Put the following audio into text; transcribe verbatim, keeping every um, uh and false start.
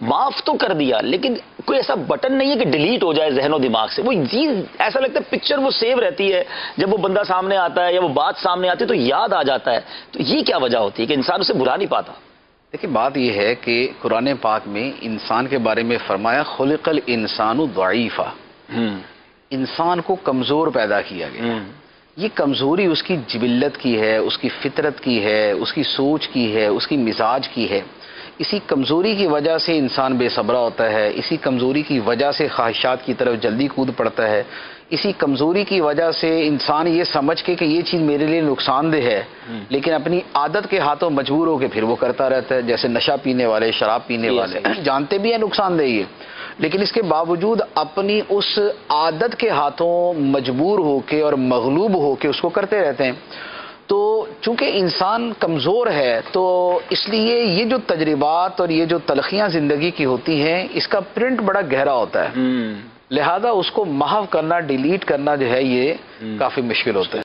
معاف تو کر دیا لیکن کوئی ایسا بٹن نہیں ہے کہ ڈیلیٹ ہو جائے ذہن و دماغ سے. وہ چیز ایسا لگتا ہے پکچر وہ سیو رہتی ہے, جب وہ بندہ سامنے آتا ہے یا وہ بات سامنے آتی ہے تو یاد آ جاتا ہے. تو یہ کیا وجہ ہوتی ہے کہ انسان اسے بھلا نہیں پاتا؟ دیکھیں بات یہ ہے کہ قرآن پاک میں انسان کے بارے میں فرمایا خلق الانسان ضعیفا, انسان کو کمزور پیدا کیا گیا. یہ کمزوری اس کی جبلت کی ہے, اس کی فطرت کی ہے, اس کی سوچ کی ہے, اس کی مزاج کی ہے. اسی کمزوری کی وجہ سے انسان بے صبرہ ہوتا ہے, اسی کمزوری کی وجہ سے خواہشات کی طرف جلدی کود پڑتا ہے, اسی کمزوری کی وجہ سے انسان یہ سمجھ کے کہ یہ چیز میرے لیے نقصان دہ ہے لیکن اپنی عادت کے ہاتھوں مجبور ہو کے پھر وہ کرتا رہتا ہے. جیسے نشہ پینے والے, شراب پینے والے جانتے بھی ہیں نقصان دہ یہ, لیکن اس کے باوجود اپنی اس عادت کے ہاتھوں مجبور ہو کے اور مغلوب ہو کے اس کو کرتے رہتے ہیں. تو چونکہ انسان کمزور ہے تو اس لیے یہ جو تجربات اور یہ جو تلخیاں زندگی کی ہوتی ہیں اس کا پرنٹ بڑا گہرا ہوتا ہے, لہذا اس کو محو کرنا, ڈیلیٹ کرنا جو ہے یہ کافی مشکل ہوتا ہے.